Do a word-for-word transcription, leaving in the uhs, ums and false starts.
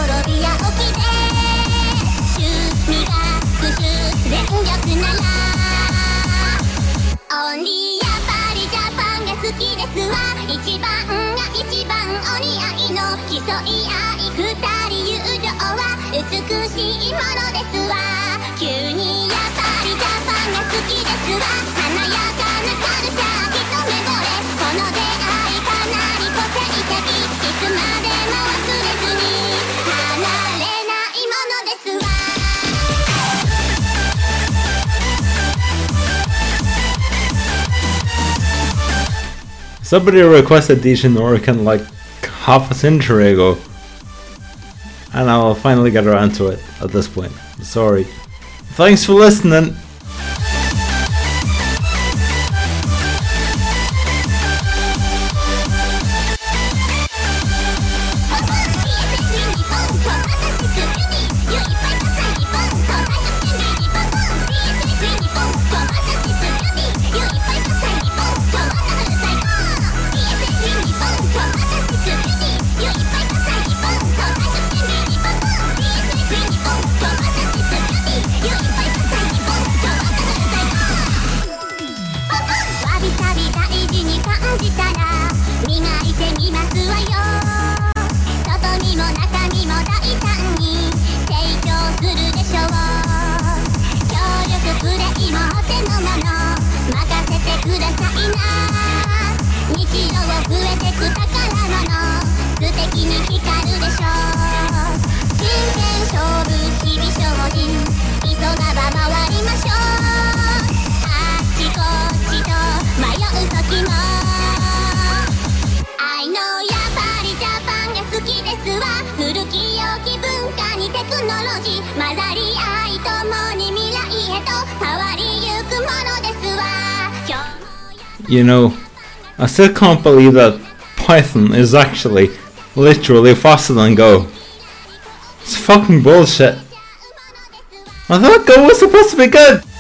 滅びや起きて趣味が復讐全力ならオンリーやっぱりジャパンが好きですわ一番が一番お似合いの競い合い二人友情は美しいものですわ急にやっぱりジャパンが好きですわ華やかなカルチャー一目惚れこの出会いかなり個性的いつまでも忘れずに離れないものですわ Somebody requested these in Oricon like half a century ago, and I'll finally get around to it at this point. Sorry. Thanks for listening. You know, I still can't believe that Python is actually literally faster than Go. It's fucking bullshit. I thought Go was supposed to be good.